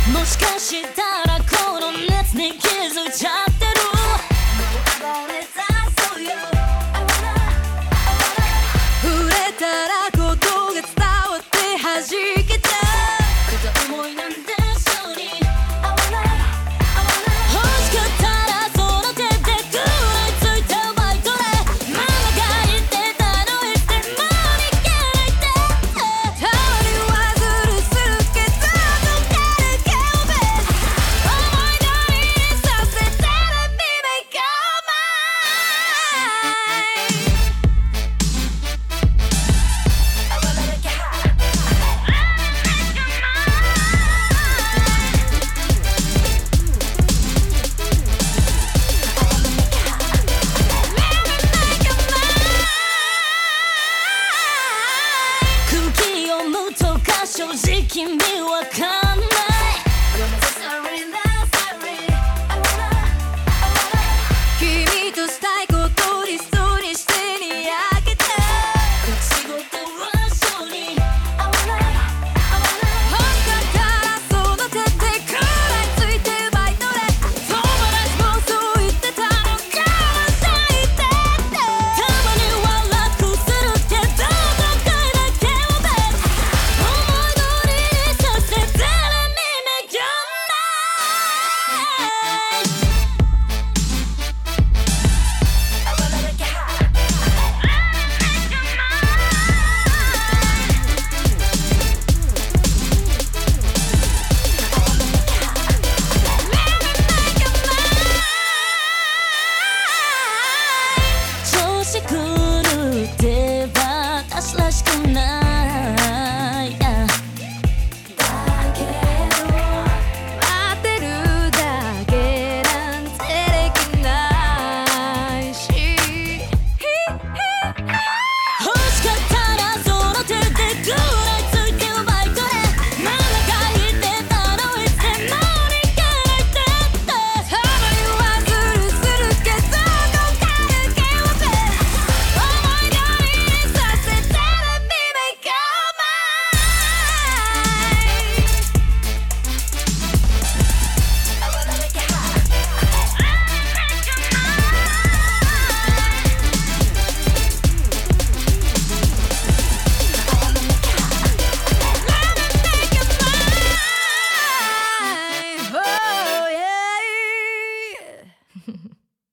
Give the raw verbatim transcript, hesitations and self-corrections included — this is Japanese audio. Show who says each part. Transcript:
Speaker 1: もしかしたらこの熱に気づいちゃってる。触れたらことが伝わって弾けちゃう。片思いなんでしょうに欲しかったらその手で食らいついたバイトでママが言ってたの言っても逃げないで。たまにはズルするけどどっかでケオベ思い通りにさせて Let me make you mine。空気読むとか正直意味わかんない。君としたいことリストにしてにやけて仕事は性に欲しかったらその手で食らいついてバイトで友達もそう言ってたのかもしれないって。たまには楽するけどどっかだけをべ思い通りにさせて Let me make you mine。調子狂って私らしくない